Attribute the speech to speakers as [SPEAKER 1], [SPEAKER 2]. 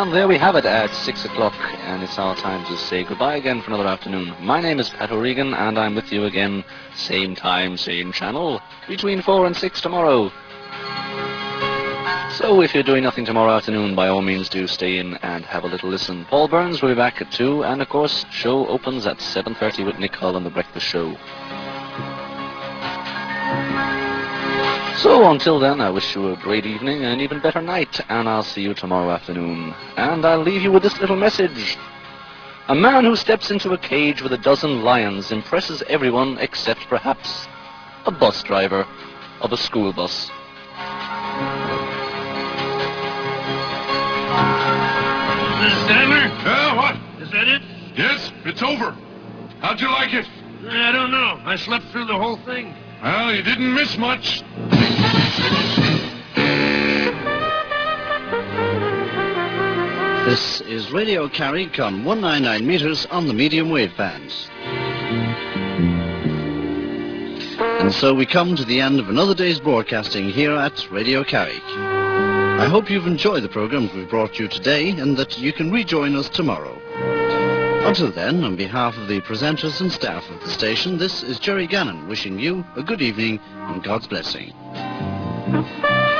[SPEAKER 1] And there we have it at 6 o'clock, and it's our time to say goodbye again for another afternoon. My name is Pat O'Regan, and I'm with you again, same time, same channel, between 4 and 6 tomorrow. So if you're doing nothing tomorrow afternoon, by all means do stay in and have a little listen. Paul Burns will be back at 2, and of course, show opens at 7:30 with Nick Hull on The Breakfast Show. So until then, I wish you a great evening and an even better night, and I'll see you tomorrow afternoon. And I'll leave you with this little message. A man who steps into a cage with a dozen lions impresses everyone except perhaps a bus driver of a school bus.
[SPEAKER 2] Mrs. Sadler?
[SPEAKER 3] What?
[SPEAKER 2] Is that it?
[SPEAKER 3] Yes, it's over. How'd you like it?
[SPEAKER 2] I don't know. I slept through the whole thing.
[SPEAKER 3] Well, you didn't miss much.
[SPEAKER 4] This is Radio Carrick on 199 meters on the medium wave bands. And so we come to the end of another day's broadcasting here at Radio Carrick. I hope you've enjoyed the programs we've brought you today and that you can rejoin us tomorrow. Until then, on behalf of the presenters and staff of the station, this is Jerry Gannon wishing you a good evening and God's blessing.